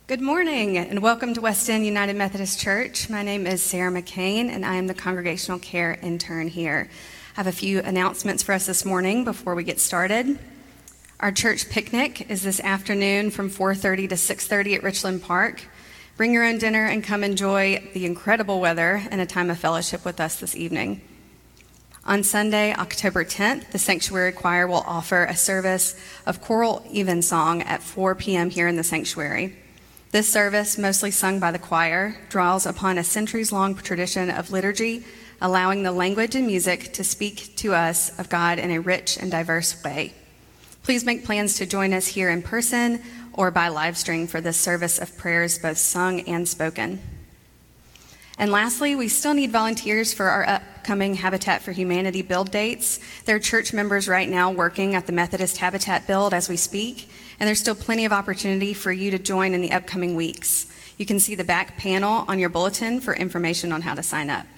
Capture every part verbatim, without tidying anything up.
Good morning and welcome to West End United Methodist Church. My name is Sarah McCain and I am the Congregational Care Intern here. I have a few announcements for us this morning before we get started. Our church picnic is this afternoon from four thirty to six thirty at Richland Park. Bring your own dinner and come enjoy the incredible weather and a time of fellowship with us this evening. On Sunday, October tenth, the Sanctuary Choir will offer a service of choral evensong at four p.m. here in the sanctuary. This service, mostly sung by the choir, draws upon a centuries-long tradition of liturgy, allowing the language and music to speak to us of God in a rich and diverse way. Please make plans to join us here in person or by live stream for this service of prayers, both sung and spoken. And lastly, we still need volunteers for our upcoming Habitat for Humanity build dates. There are church members right now working at the Methodist Habitat build as we speak, and there's still plenty of opportunity for you to join in the upcoming weeks. You can see the back panel on your bulletin for information on how to sign up.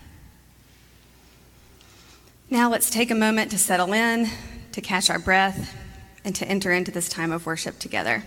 Now let's take a moment to settle in, to catch our breath, and to enter into this time of worship together.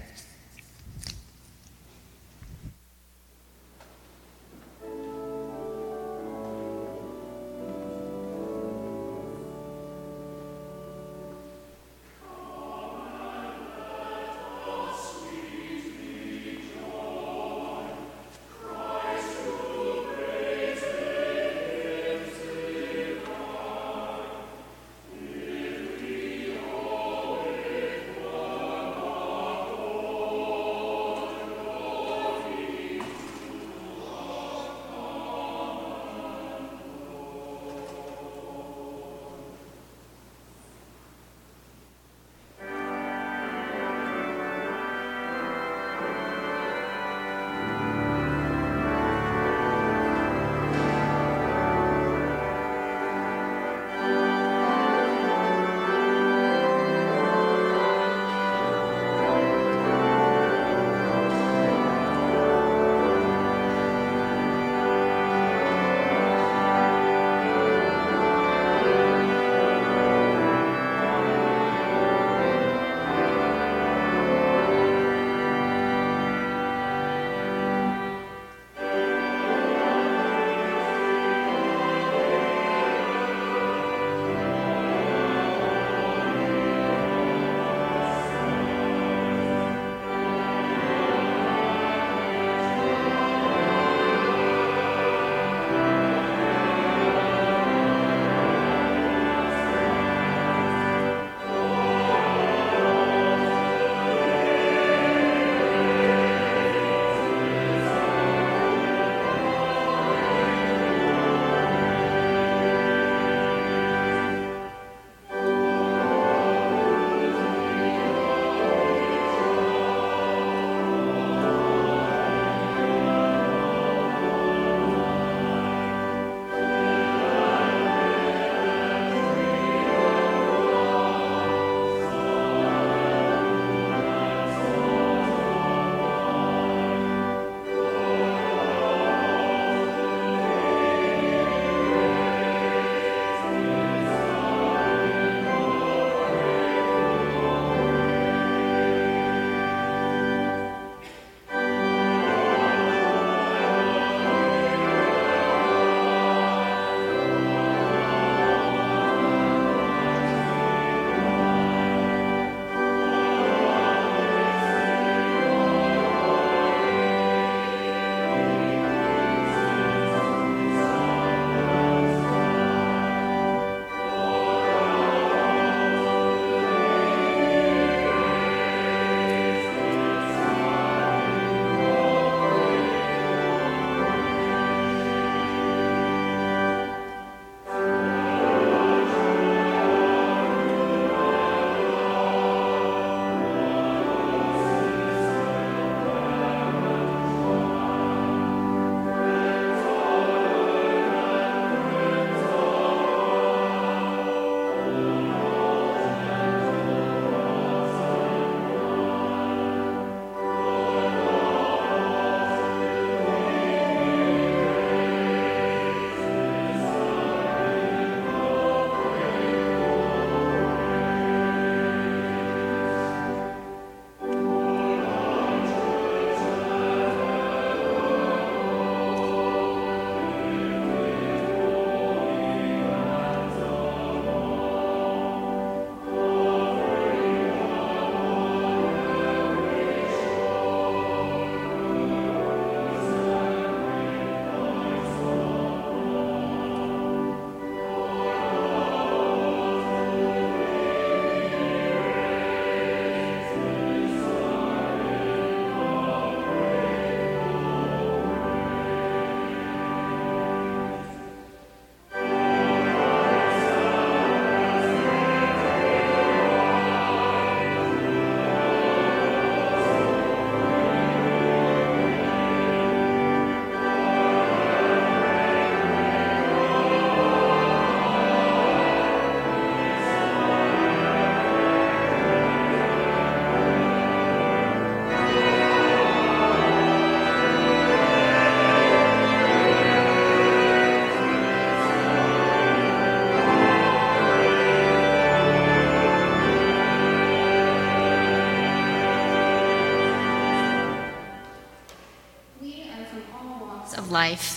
of life.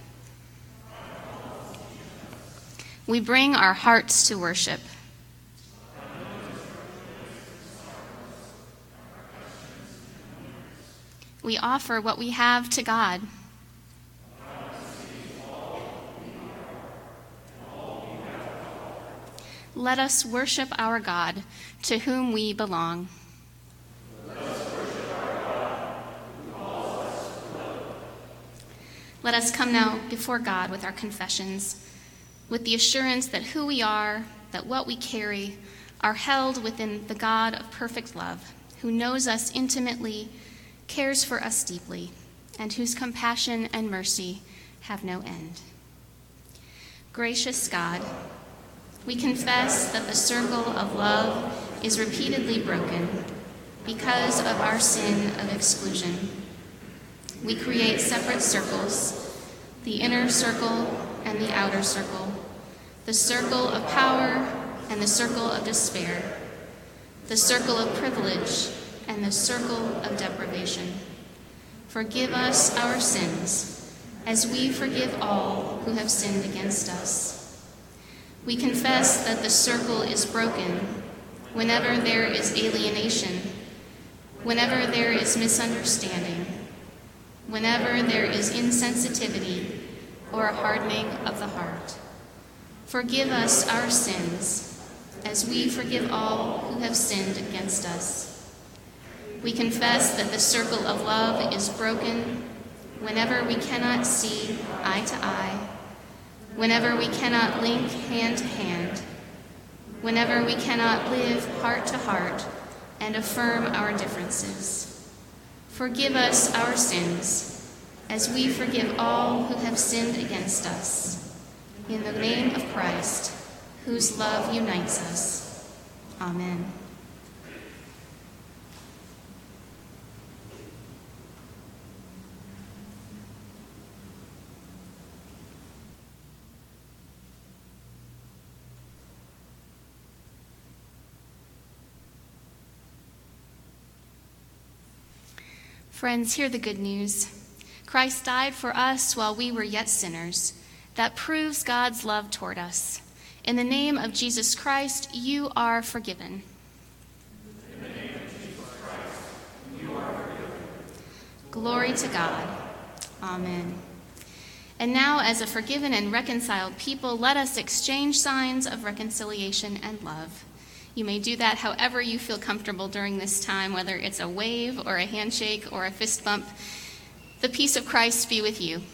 We bring our hearts to worship. We offer what we have to God. Let us worship our God, to whom we belong. Let us come now before God with our confessions, with the assurance that who we are, that what we carry, are held within the God of perfect love, who knows us intimately, cares for us deeply, and whose compassion and mercy have no end. Gracious God, we confess that the circle of love is repeatedly broken because of our sin of exclusion. We create separate circles, the inner circle and the outer circle, the circle of power and the circle of despair, the circle of privilege and the circle of deprivation. Forgive us our sins, as we forgive all who have sinned against us. We confess that the circle is broken whenever there is alienation, whenever there is misunderstanding, whenever there is insensitivity or a hardening of the heart. Forgive us our sins, as we forgive all who have sinned against us. We confess that the circle of love is broken whenever we cannot see eye to eye, whenever we cannot link hand to hand, whenever we cannot live heart to heart and affirm our differences. Forgive us our sins, as we forgive all who have sinned against us. In the name of Christ, whose love unites us. Amen. Friends, hear the good news. Christ died for us while we were yet sinners. That proves God's love toward us. In the name of Jesus Christ, you are forgiven. In the name of Jesus Christ, you are forgiven. Glory to God. Amen. And now, as a forgiven and reconciled people, let us exchange signs of reconciliation and love. You may do that however you feel comfortable during this time, whether it's a wave or a handshake or a fist bump. The peace of Christ be with you.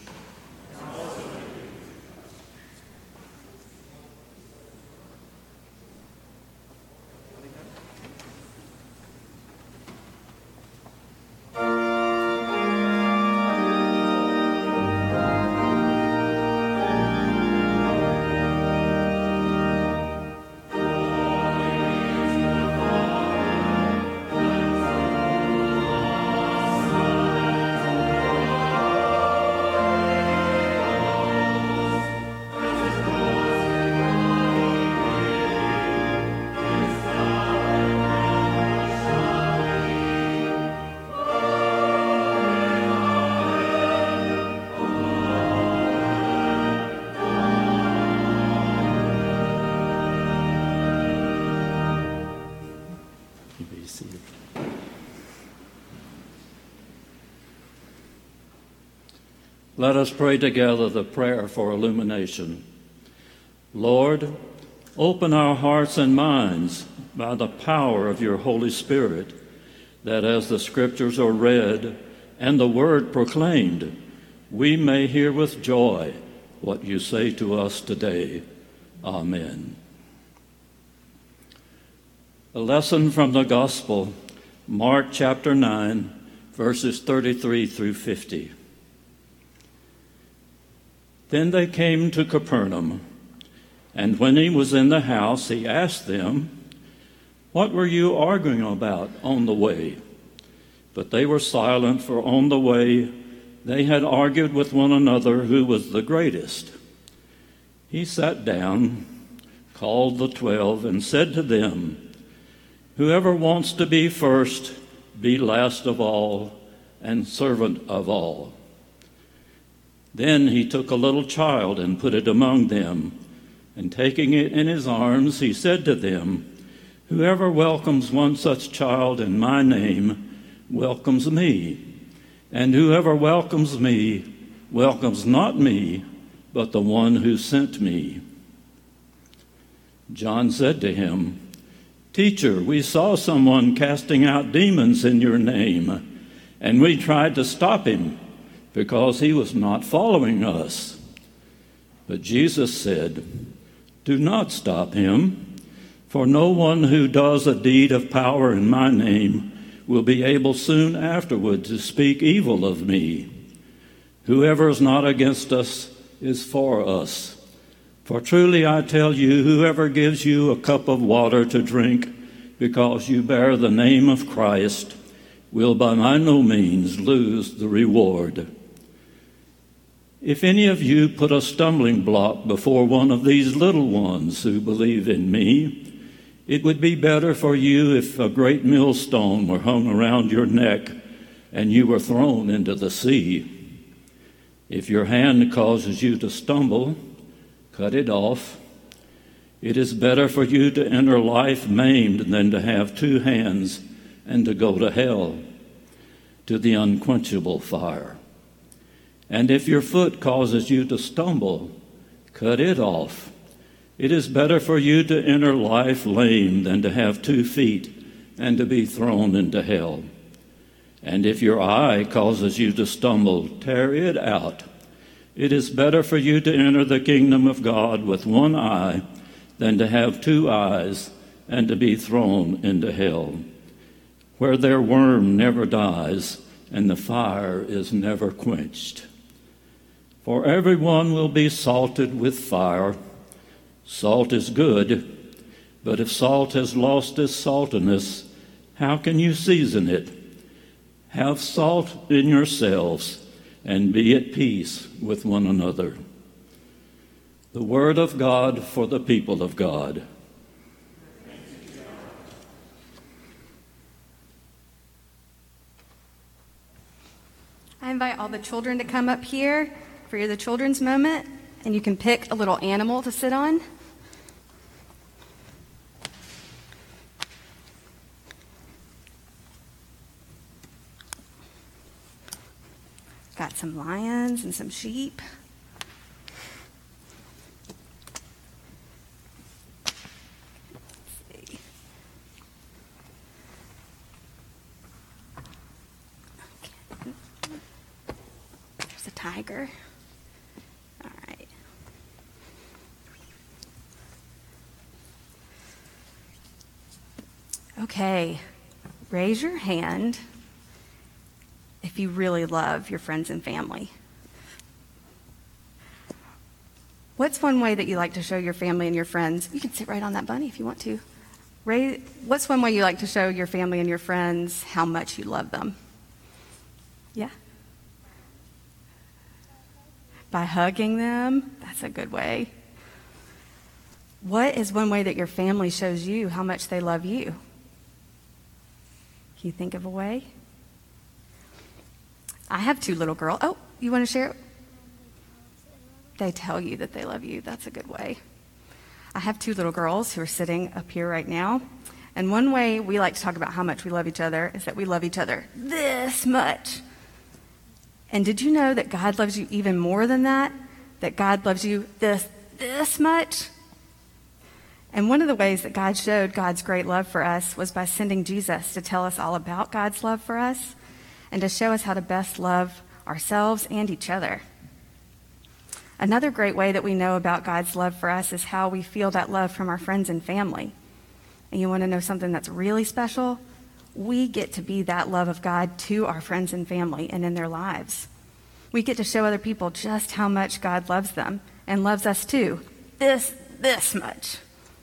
Let us pray together the prayer for illumination. Lord, open our hearts and minds by the power of your Holy Spirit, that as the Scriptures are read and the Word proclaimed, we may hear with joy what you say to us today. Amen. A lesson from the Gospel, Mark chapter nine, verses thirty-three through fifty. Then they came to Capernaum, and when he was in the house, he asked them, "What were you arguing about on the way?" But they were silent, for on the way they had argued with one another who was the greatest. He sat down, called the twelve, and said to them, "Whoever wants to be first, be last of all and servant of all. Then he took a little child and put it among them, and taking it in his arms, he said to them, "Whoever welcomes one such child in my name welcomes me, and whoever welcomes me welcomes not me, but the one who sent me." John said to him, "Teacher, we saw someone casting out demons in your name, and we tried to stop him because he was not following us." But Jesus said, "Do not stop him, for no one who does a deed of power in my name will be able soon afterward to speak evil of me. Whoever is not against us is for us. For truly I tell you, whoever gives you a cup of water to drink because you bear the name of Christ will by no means lose the reward. If any of you put a stumbling block before one of these little ones who believe in me, it would be better for you if a great millstone were hung around your neck and you were thrown into the sea. If your hand causes you to stumble, cut it off. It is better for you to enter life maimed than to have two hands and to go to hell, to the unquenchable fire. And if your foot causes you to stumble, cut it off. It is better for you to enter life lame than to have two feet and to be thrown into hell. And if your eye causes you to stumble, tear it out. It is better for you to enter the kingdom of God with one eye than to have two eyes and to be thrown into hell, where their worm never dies and the fire is never quenched. For everyone will be salted with fire. Salt is good, but if salt has lost its saltiness, how can you season it? Have salt in yourselves and be at peace with one another." The word of God for the people of God. I invite all the children to come up here for the children's moment, and you can pick a little animal to sit on. Got some lions and some sheep. Let's see. Okay. There's a tiger. All right. Okay. Raise your hand if you really love your friends and family. What's one way that you like to show your family and your friends? You can sit right on that bunny if you want to. Ray, what's one way you like to show your family and your friends how much you love them? Yeah? By hugging them. That's a good way. What is one way that your family shows you how much they love you? Can you think of a way? I have two little girls. Oh, you want to share it? They tell you that they love you. That's a good way. I have two little girls who are sitting up here right now. And one way we like to talk about how much we love each other is that we love each other this much. And did you know that God loves you even more than that? That God loves you this, this much? And one of the ways that God showed God's great love for us was by sending Jesus to tell us all about God's love for us and to show us how to best love ourselves and each other. Another great way that we know about God's love for us is how we feel that love from our friends and family. And you want to know something that's really special? We get to be that love of God to our friends and family and in their lives. We get to show other people just how much God loves them and loves us too. This, this much.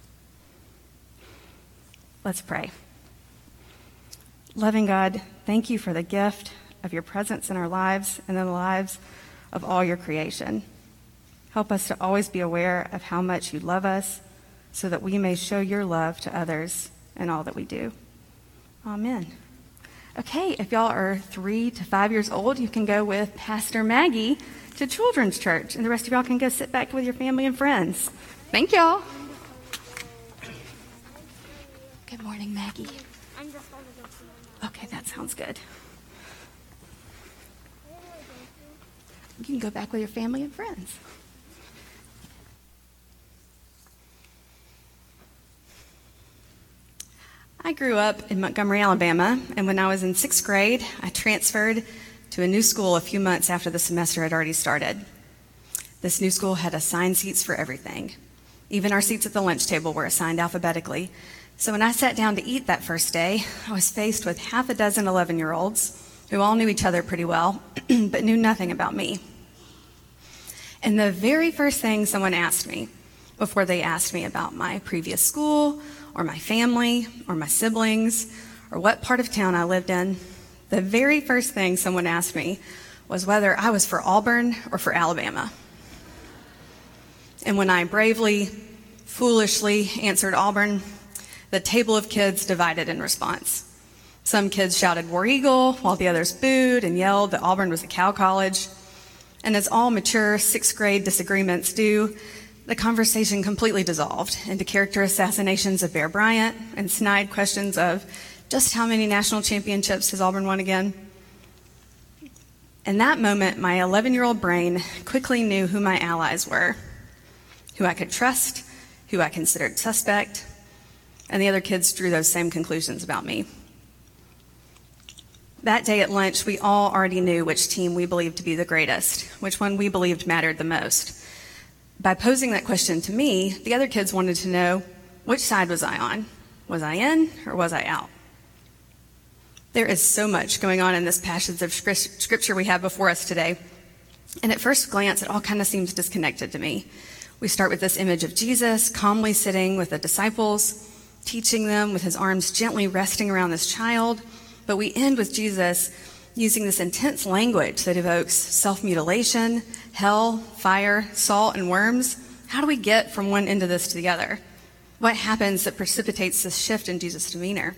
Let's pray. Loving God, thank you for the gift of your presence in our lives and in the lives of all your creation. Help us to always be aware of how much you love us so that we may show your love to others in all that we do. Amen. Okay, if y'all are three to five years old, you can go with Pastor Maggie to Children's Church, and the rest of y'all can go sit back with your family and friends. Thank y'all. Good morning, Maggie. Okay, that sounds good. You can go back with your family and friends. I grew up in Montgomery, Alabama, and when I was in sixth grade, I transferred to a new school a few months after the semester had already started. This new school had assigned seats for everything. Even our seats at the lunch table were assigned alphabetically. So when I sat down to eat that first day, I was faced with half a dozen eleven-year-olds who all knew each other pretty well, but knew nothing about me. And the very first thing someone asked me, before they asked me about my previous school, or my family, or my siblings, or what part of town I lived in, the very first thing someone asked me was whether I was for Auburn or for Alabama. And when I bravely, foolishly answered Auburn, the table of kids divided in response. Some kids shouted War Eagle, while the others booed and yelled that Auburn was a cow college. And as all mature sixth grade disagreements do, the conversation completely dissolved into character assassinations of Bear Bryant and snide questions of just how many national championships has Auburn won again? In that moment, my eleven-year-old brain quickly knew who my allies were, who I could trust, who I considered suspect, and the other kids drew those same conclusions about me. That day at lunch, we all already knew which team we believed to be the greatest, which one we believed mattered the most. By posing that question to me, the other kids wanted to know, which side was I on? Was I in or was I out? There is so much going on in this passage of scripture we have before us today, and at first glance, it all kind of seems disconnected to me. We start with this image of Jesus calmly sitting with the disciples, teaching them with his arms gently resting around this child, but we end with Jesus using this intense language that evokes self-mutilation, hell, fire, salt, and worms. How do we get from one end of this to the other? What happens that precipitates this shift in Jesus' demeanor?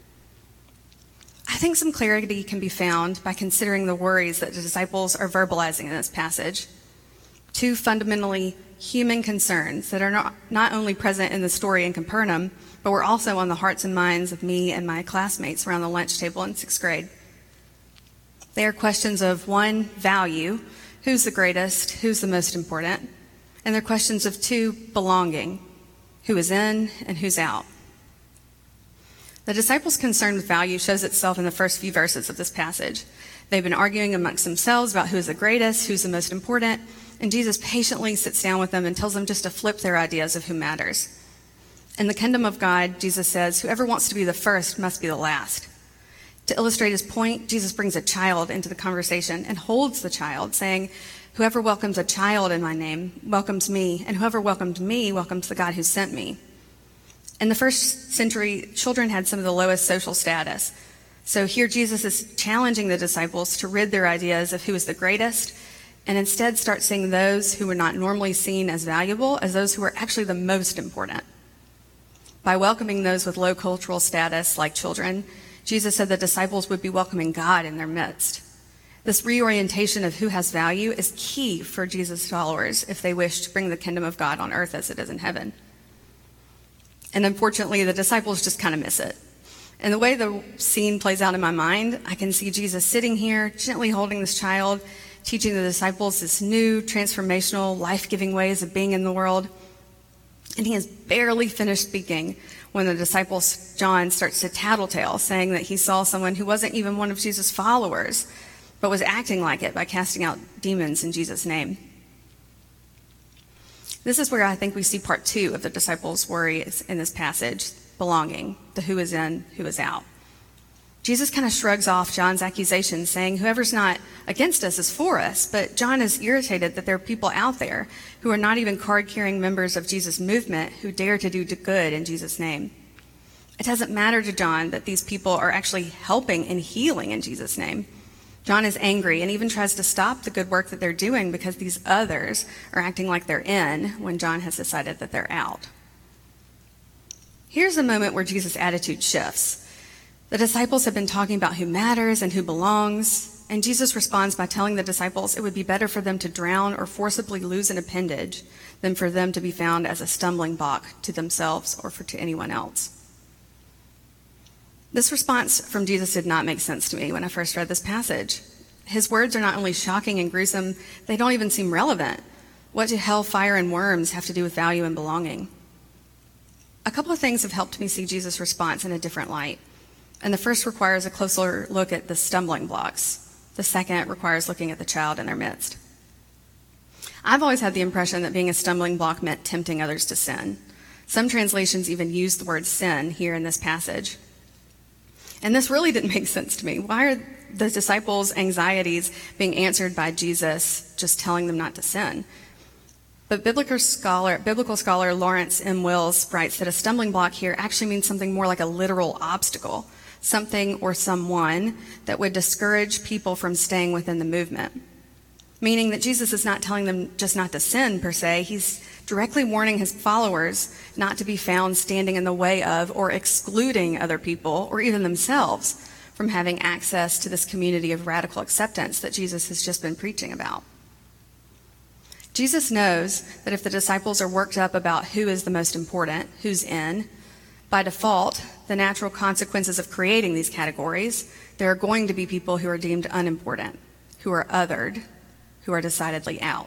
I think some clarity can be found by considering the worries that the disciples are verbalizing in this passage. Two fundamentally human concerns that are not, not only present in the story in Capernaum, but were also on the hearts and minds of me and my classmates around the lunch table in sixth grade. They are questions of, one, value, who's the greatest, who's the most important, and they're questions of, two, belonging, who is in and who's out. The disciples' concern with value shows itself in the first few verses of this passage. They've been arguing amongst themselves about who is the greatest, who's the most important, and Jesus patiently sits down with them and tells them just to flip their ideas of who matters. In the kingdom of God, Jesus says, whoever wants to be the first must be the last. To illustrate his point, Jesus brings a child into the conversation and holds the child, saying, whoever welcomes a child in my name welcomes me, and whoever welcomed me welcomes the God who sent me. In the first century, children had some of the lowest social status. So here Jesus is challenging the disciples to rid their ideas of who is the greatest, and instead start seeing those who were not normally seen as valuable as those who were actually the most important. By welcoming those with low cultural status, like children, Jesus said the disciples would be welcoming God in their midst. This reorientation of who has value is key for Jesus' followers if they wish to bring the kingdom of God on earth as it is in heaven. And unfortunately, the disciples just kind of miss it. And the way the scene plays out in my mind, I can see Jesus sitting here, gently holding this child, teaching the disciples this new, transformational, life-giving ways of being in the world. And he has barely finished speaking when the disciple John starts to tattletale, saying that he saw someone who wasn't even one of Jesus' followers, but was acting like it by casting out demons in Jesus' name. This is where I think we see part two of the disciples' worries in this passage, belonging, the who is in, who is out. Jesus kind of shrugs off John's accusation, saying whoever's not against us is for us, but John is irritated that there are people out there who are not even card-carrying members of Jesus' movement who dare to do good in Jesus' name. It doesn't matter to John that these people are actually helping and healing in Jesus' name. John is angry and even tries to stop the good work that they're doing because these others are acting like they're in when John has decided that they're out. Here's a moment where Jesus' attitude shifts. The disciples have been talking about who matters and who belongs, and Jesus responds by telling the disciples it would be better for them to drown or forcibly lose an appendage than for them to be found as a stumbling block to themselves or for to anyone else. This response from Jesus did not make sense to me when I first read this passage. His words are not only shocking and gruesome, they don't even seem relevant. What do hell, fire, and worms have to do with value and belonging? A couple of things have helped me see Jesus' response in a different light. And the first requires a closer look at the stumbling blocks. The second requires looking at the child in their midst. I've always had the impression that being a stumbling block meant tempting others to sin. Some translations even use the word sin here in this passage. And this really didn't make sense to me. Why are the disciples' anxieties being answered by Jesus just telling them not to sin? But biblical scholar, biblical scholar Lawrence M. Wills writes that a stumbling block here actually means something more like a literal obstacle, something or someone that would discourage people from staying within the movement. Meaning that Jesus is not telling them just not to sin per se. He's directly warning his followers not to be found standing in the way of or excluding other people or even themselves from having access to this community of radical acceptance that Jesus has just been preaching about. Jesus knows that if the disciples are worked up about who is the most important, who's in, by default, the natural consequences of creating these categories, there are going to be people who are deemed unimportant, who are othered, who are decidedly out.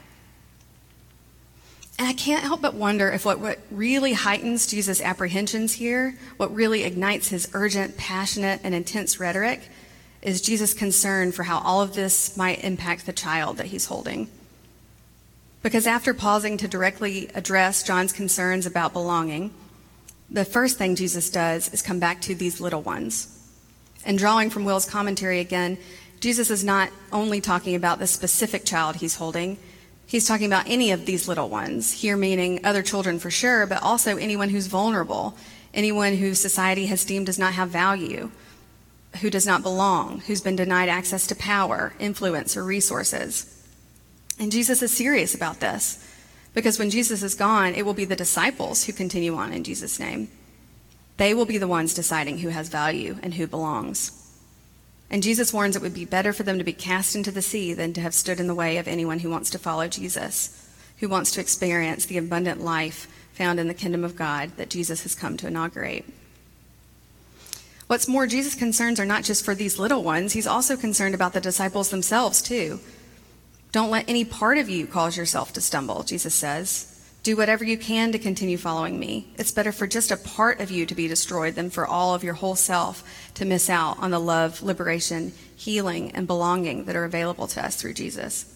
And I can't help but wonder if what, what really heightens Jesus' apprehensions here, what really ignites his urgent, passionate, and intense rhetoric, is Jesus' concern for how all of this might impact the child that he's holding. Because after pausing to directly address John's concerns about belonging, the first thing Jesus does is come back to these little ones. And drawing from Will's commentary again, Jesus is not only talking about the specific child he's holding, he's talking about any of these little ones, here meaning other children for sure, but also anyone who's vulnerable, anyone who society has deemed does not have value, who does not belong, who's been denied access to power, influence, or resources. And Jesus is serious about this, because when Jesus is gone, it will be the disciples who continue on in Jesus' name. They will be the ones deciding who has value and who belongs. And Jesus warns it would be better for them to be cast into the sea than to have stood in the way of anyone who wants to follow Jesus, who wants to experience the abundant life found in the kingdom of God that Jesus has come to inaugurate. What's more, Jesus' concerns are not just for these little ones. He's also concerned about the disciples themselves, too. Don't let any part of you cause yourself to stumble, Jesus says. Do whatever you can to continue following me. It's better for just a part of you to be destroyed than for all of your whole self to miss out on the love, liberation, healing, and belonging that are available to us through Jesus.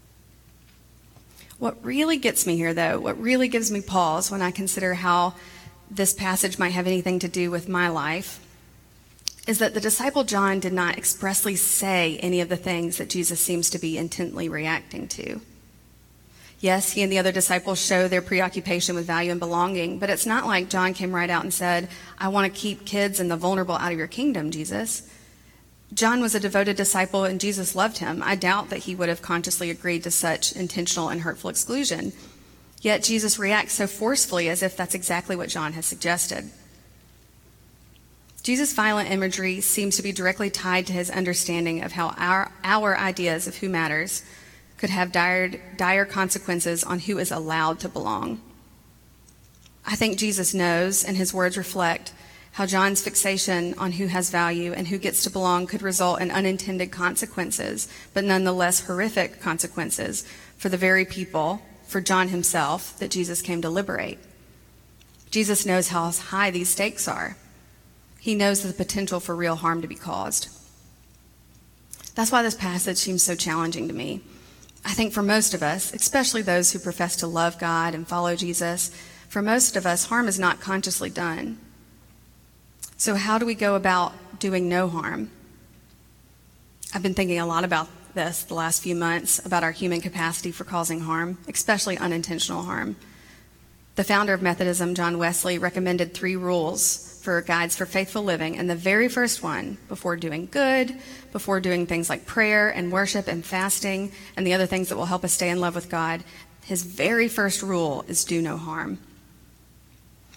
What really gets me here, though, what really gives me pause when I consider how this passage might have anything to do with my life, is that the disciple John did not expressly say any of the things that Jesus seems to be intently reacting to. Yes, he and the other disciples show their preoccupation with value and belonging, but it's not like John came right out and said, I want to keep kids and the vulnerable out of your kingdom, Jesus. John was a devoted disciple and Jesus loved him. I doubt that he would have consciously agreed to such intentional and hurtful exclusion. Yet Jesus reacts so forcefully as if that's exactly what John has suggested. Jesus' violent imagery seems to be directly tied to his understanding of how our, our ideas of who matters could have dire, dire consequences on who is allowed to belong. I think Jesus knows, and his words reflect, how John's fixation on who has value and who gets to belong could result in unintended consequences, but nonetheless horrific consequences for the very people, for John himself, that Jesus came to liberate. Jesus knows how high these stakes are. He knows the potential for real harm to be caused. That's why this passage seems so challenging to me. I think for most of us, especially those who profess to love God and follow Jesus, for most of us, harm is not consciously done. So how do we go about doing no harm? I've been thinking a lot about this the last few months, about our human capacity for causing harm, especially unintentional harm. The founder of Methodism, John Wesley, recommended three rules for guides for faithful living, and the very first one, before doing good, before doing things like prayer and worship and fasting and the other things that will help us stay in love with God, his very first rule is do no harm.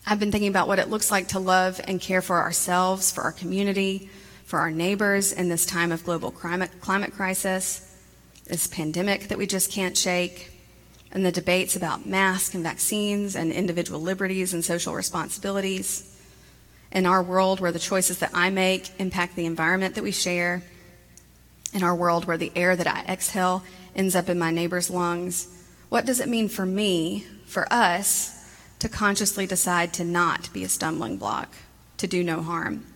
I've been thinking about what it looks like to love and care for ourselves, for our community, for our neighbors in this time of global climate, climate crisis, this pandemic that we just can't shake, and the debates about masks and vaccines and individual liberties and social responsibilities. In our world where the choices that I make impact the environment that we share, in our world where the air that I exhale ends up in my neighbor's lungs, what does it mean for me, for us, to consciously decide to not be a stumbling block, to do no harm?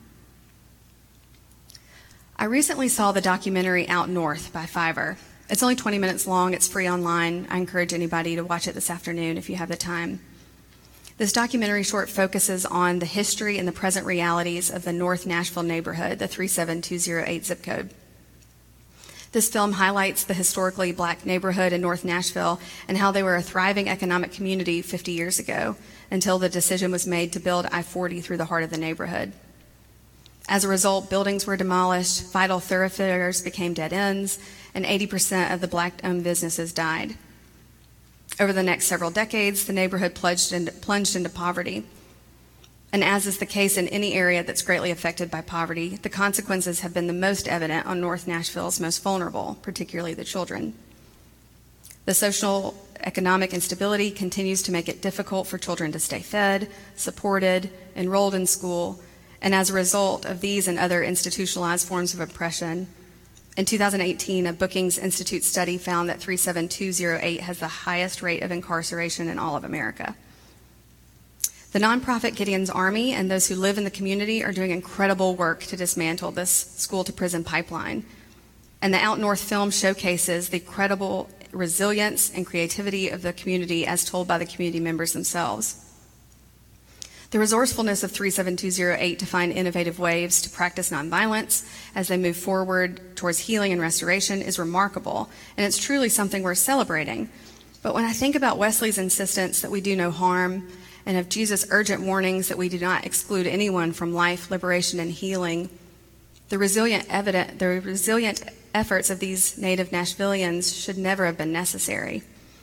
I recently saw the documentary Out North by Fiverr. It's only twenty minutes long. It's free online. I encourage anybody to watch it this afternoon if you have the time. This documentary short focuses on the history and the present realities of the North Nashville neighborhood, the three seven two zero eight zip code. This film highlights the historically black neighborhood in North Nashville and how they were a thriving economic community fifty years ago until the decision was made to build I forty through the heart of the neighborhood. As a result, buildings were demolished, vital thoroughfares became dead ends, and eighty percent of the black-owned businesses died. Over the next several decades, the neighborhood plunged into, plunged into poverty. And as is the case in any area that's greatly affected by poverty, the consequences have been the most evident on North Nashville's most vulnerable, particularly the children. The social economic instability continues to make it difficult for children to stay fed, supported, enrolled in school, and as a result of these and other institutionalized forms of oppression, in two thousand eighteen, a Brookings Institute study found that three seven two zero eight has the highest rate of incarceration in all of America. The nonprofit Gideon's Army and those who live in the community are doing incredible work to dismantle this school-to-prison pipeline. And the Out North film showcases the incredible resilience and creativity of the community as told by the community members themselves. The resourcefulness of three seven two zero eight to find innovative ways to practice nonviolence as they move forward towards healing and restoration is remarkable, and it's truly something worth celebrating. But when I think about Wesley's insistence that we do no harm, and of Jesus' urgent warnings that we do not exclude anyone from life, liberation, and healing, the resilient, evident, the resilient efforts of these native Nashvillians should never have been necessary.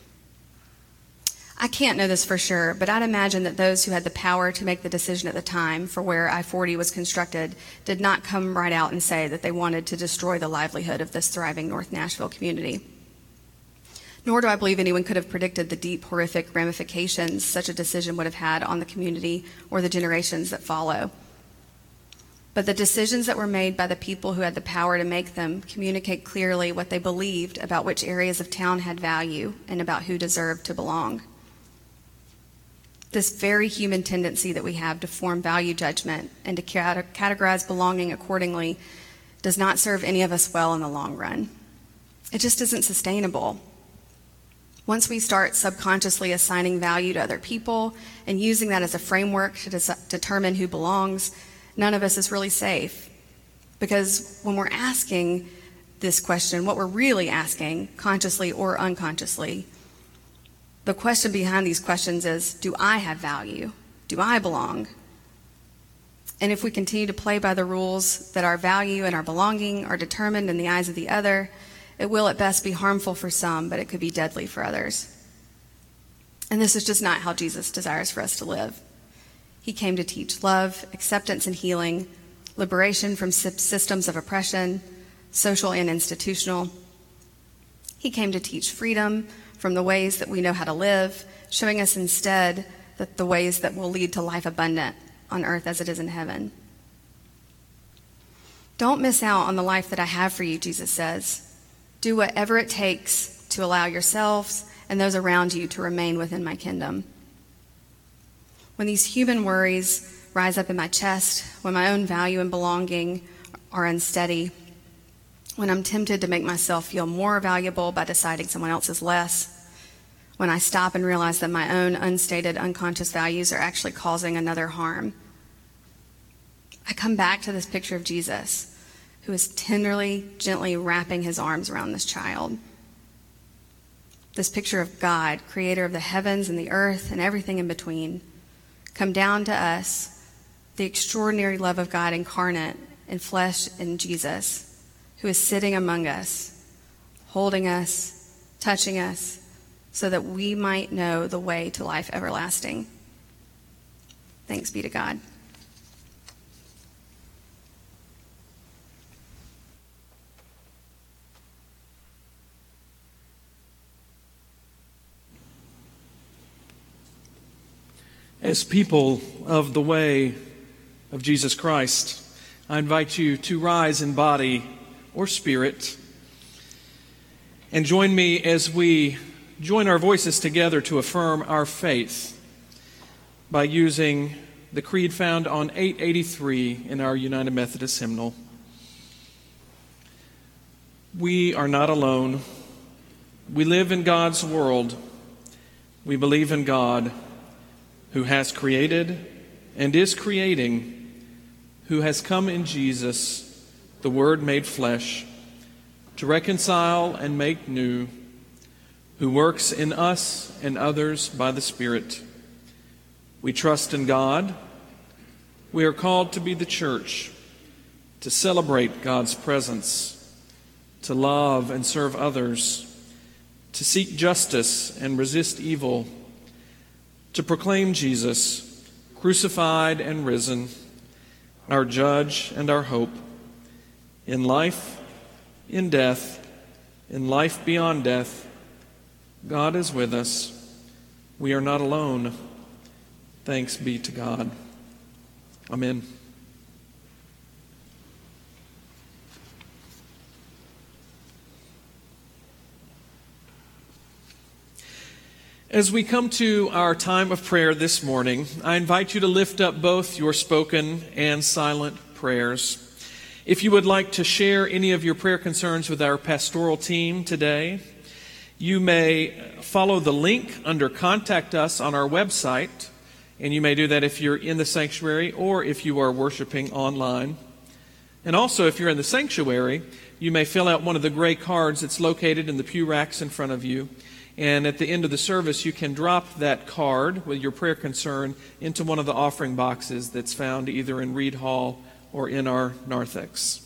I can't know this for sure, but I'd imagine that those who had the power to make the decision at the time for where I forty was constructed did not come right out and say that they wanted to destroy the livelihood of this thriving North Nashville community. Nor do I believe anyone could have predicted the deep, horrific ramifications such a decision would have had on the community or the generations that follow. But the decisions that were made by the people who had the power to make them communicate clearly what they believed about which areas of town had value and about who deserved to belong. This very human tendency that we have to form value judgment and to categorize belonging accordingly does not serve any of us well in the long run. It just isn't sustainable. Once we start subconsciously assigning value to other people and using that as a framework to des- determine who belongs, none of us is really safe. Because when we're asking this question, what we're really asking, consciously or unconsciously, the question behind these questions is, do I have value? Do I belong? And if we continue to play by the rules that our value and our belonging are determined in the eyes of the other, it will at best be harmful for some, but it could be deadly for others. And this is just not how Jesus desires for us to live. He came to teach love, acceptance and healing, liberation from systems of oppression, social and institutional. He came to teach freedom from the ways that we know how to live, showing us instead that the ways that will lead to life abundant on earth as it is in heaven. Don't miss out on the life that I have for you, Jesus says. Do whatever it takes to allow yourselves and those around you to remain within my kingdom. When these human worries rise up in my chest, when my own value and belonging are unsteady, when I'm tempted to make myself feel more valuable by deciding someone else is less, when I stop and realize that my own unstated, unconscious values are actually causing another harm, I come back to this picture of Jesus, who is tenderly, gently wrapping his arms around this child. This picture of God, creator of the heavens and the earth and everything in between, come down to us, the extraordinary love of God incarnate in flesh in Jesus, who is sitting among us, holding us, touching us, so that we might know the way to life everlasting. Thanks be to God. As people of the way of Jesus Christ, I invite you to rise in body or spirit and join me as we join our voices together to affirm our faith by using the creed found on eight eighty-three in our United Methodist hymnal. We are not alone. We live in God's world. We believe in God, who has created and is creating, who has come in Jesus, the Word made flesh, to reconcile and make new, who works in us and others by the Spirit. We trust in God. We are called to be the church, to celebrate God's presence, to love and serve others, to seek justice and resist evil, to proclaim Jesus, crucified and risen, our judge and our hope, in life, in death, in life beyond death. God is with us. We are not alone. Thanks be to God. Amen. As we come to our time of prayer this morning, I invite you to lift up both your spoken and silent prayers. If you would like to share any of your prayer concerns with our pastoral team today, you may follow the link under Contact Us on our website, and you may do that if you're in the sanctuary or if you are worshiping online. And also, if you're in the sanctuary, you may fill out one of the gray cards that's located in the pew racks in front of you. And at the end of the service, you can drop that card with your prayer concern into one of the offering boxes that's found either in Reed Hall or in our narthex.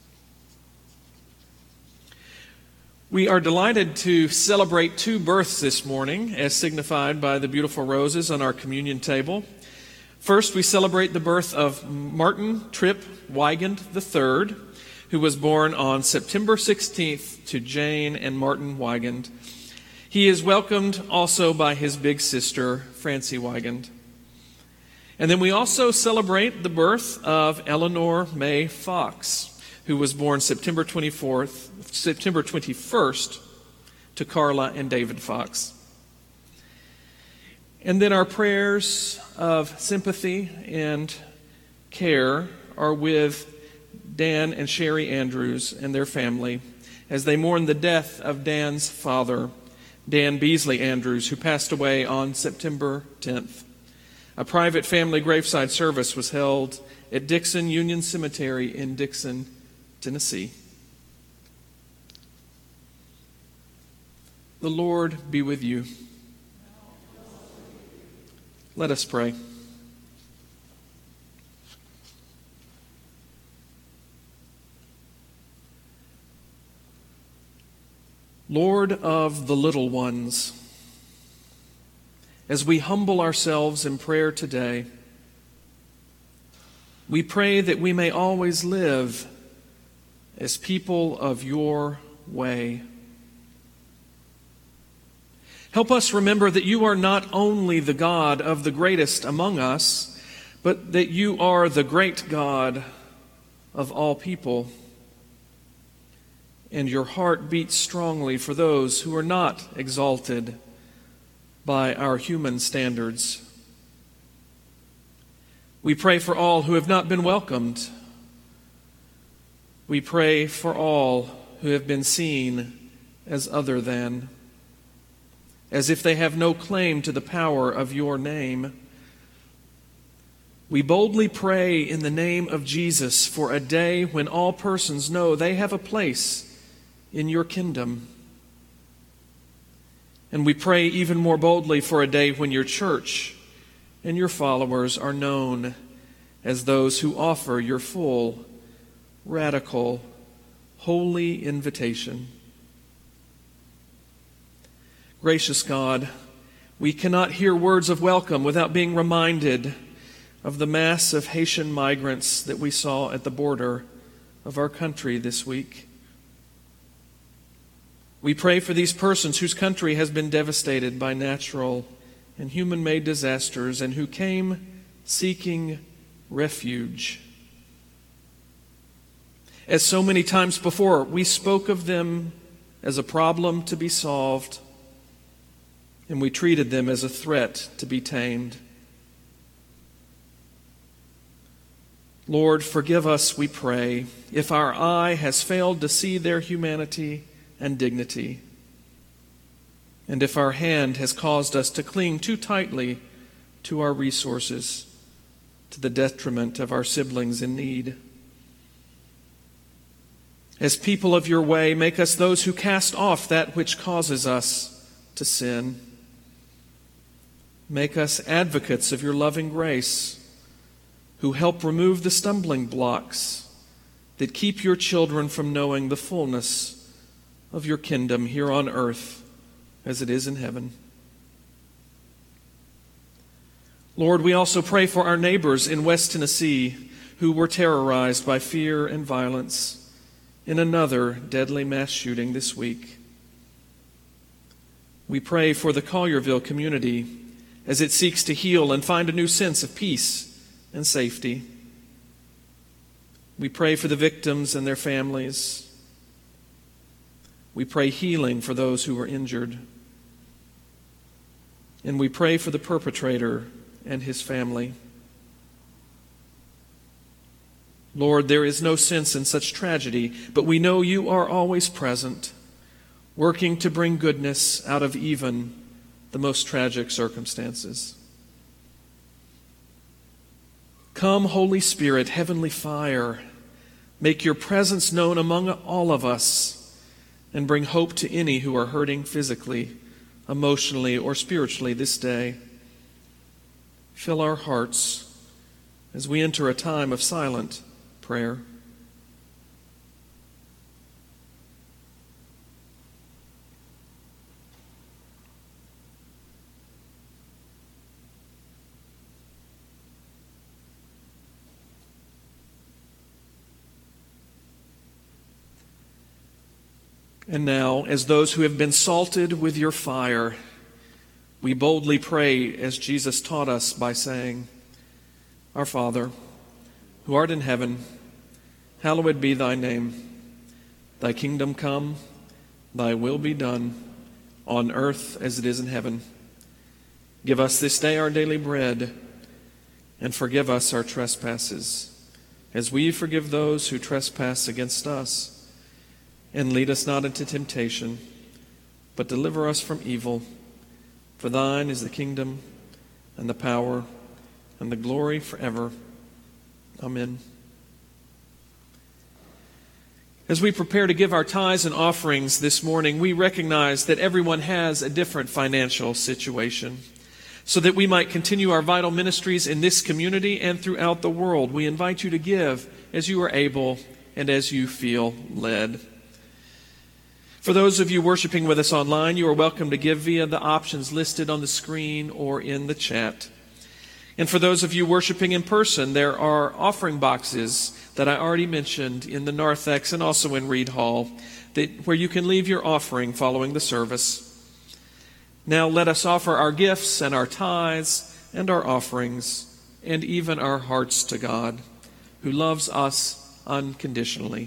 We are delighted to celebrate two births this morning, as signified by the beautiful roses on our communion table. First, we celebrate the birth of Martin Tripp Wigand the third, who was born on September sixteenth to Jane and Martin Wigand. He is welcomed also by his big sister, Francie Wigand. And then we also celebrate the birth of Eleanor May Fox, who was born September twenty-fourth, September twenty-first to Carla and David Fox. And then our prayers of sympathy and care are with Dan and Sherry Andrews and their family as they mourn the death of Dan's father, Dan Beasley Andrews, who passed away on September tenth. A private family graveside service was held at Dixon Union Cemetery in Dixon, Tennessee. The Lord be with you. Let us pray. Lord of the little ones, as we humble ourselves in prayer today, we pray that we may always live as people of your way. Help us remember that you are not only the God of the greatest among us, but that you are the great God of all people. And your heart beats strongly for those who are not exalted by our human standards. We pray for all who have not been welcomed. We pray for all who have been seen as other than, as if they have no claim to the power of your name. We boldly pray in the name of Jesus for a day when all persons know they have a place in your kingdom. And we pray even more boldly for a day when your church and your followers are known as those who offer your full, radical, holy invitation. Gracious God, we cannot hear words of welcome without being reminded of the mass of Haitian migrants that we saw at the border of our country this week. We pray for these persons whose country has been devastated by natural and human-made disasters and who came seeking refuge. As so many times before, we spoke of them as a problem to be solved, and we treated them as a threat to be tamed. Lord, forgive us, we pray, if our eye has failed to see their humanity and dignity, and if our hand has caused us to cling too tightly to our resources to the detriment of our siblings in need. As people of your way, make us those who cast off that which causes us to sin. Make us advocates of your loving grace, who help remove the stumbling blocks that keep your children from knowing the fullness of your kingdom here on earth as it is in heaven. Lord, we also pray for our neighbors in West Tennessee who were terrorized by fear and violence in another deadly mass shooting this week. We pray for the Collierville community as it seeks to heal and find a new sense of peace and safety. We pray for the victims and their families. We pray healing for those who were injured. And we pray for the perpetrator and his family. Lord, there is no sense in such tragedy, but we know you are always present, working to bring goodness out of even the most tragic circumstances. Come, Holy Spirit, heavenly fire, make your presence known among all of us and bring hope to any who are hurting physically, emotionally, or spiritually this day. Fill our hearts as we enter a time of silent prayer. And now, as those who have been salted with your fire, we boldly pray as Jesus taught us by saying, Our Father, who art in heaven, hallowed be thy name. Thy kingdom come, thy will be done, on earth as it is in heaven. Give us this day our daily bread, and forgive us our trespasses, as we forgive those who trespass against us. And lead us not into temptation, but deliver us from evil. For thine is the kingdom, and the power, and the glory forever. Amen. As we prepare to give our tithes and offerings this morning, we recognize that everyone has a different financial situation. So that we might continue our vital ministries in this community and throughout the world, we invite you to give as you are able and as you feel led. For those of you worshiping with us online, you are welcome to give via the options listed on the screen or in the chat. And for those of you worshiping in person, there are offering boxes that I already mentioned in the narthex and also in Reed Hall, that, where you can leave your offering following the service. Now let us offer our gifts and our tithes and our offerings and even our hearts to God, who loves us unconditionally.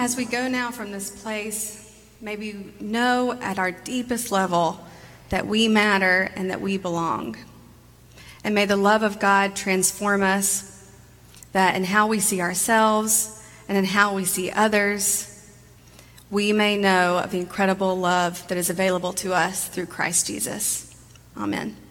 as we go now from this place, may we know at our deepest level that we matter and that we belong. And may the love of God transform us, that in how we see ourselves and in how we see others, we may know of the incredible love that is available to us through Christ Jesus. Amen.